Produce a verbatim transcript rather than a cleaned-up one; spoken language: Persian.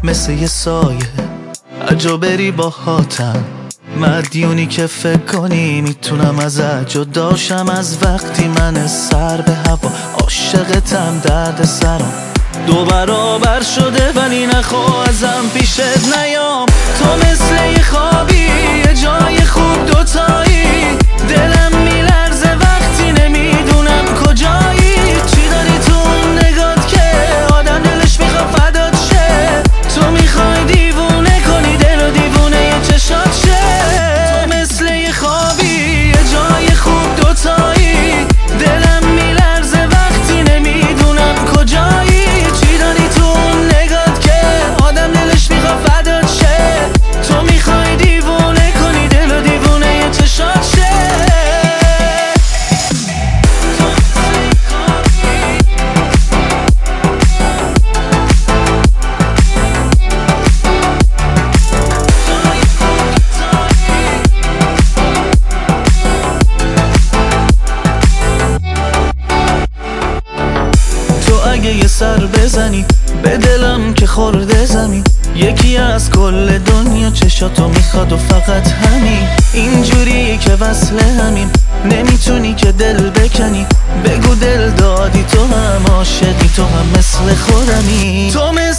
مثل یه سایه اجا بری با هاتم، مدیونی که فکر کنی میتونم ازت جداشم. از وقتی من سر به هوا عاشقتم، درد سرم دو برابر شده ولی نخوا ازم پیشت نیام. تو مثل یه خوابی یه جای خوب دوتایی، دلم میلرزه وقتی نمیدونم کجایی. چی داری تو اون نگات که آدم دلش میخواد فدات شه؟ تو میخوای دیوونه کنی دل و دیوونه یه چشات شه. تو مثل یه خوابی یه جای خوب دوتایی، دلم میلرزه وقتی نمیدونم کجایی. چی داری تو اون نگات که آدم دلش میخواد فدات شه؟ تو میخوای دیوونه کنی دل و دیوونه یه چشات شه. اگه یه سر بزنی به دلم که خورده زمین، یکی از کل دنیا چشاتو میخواد و فقط همین. اینجوری که وصل همین نمیتونی که دل بکنی، بگو دل دادی تو هم عاشقی، تو هم مثل خودمی. تو مثل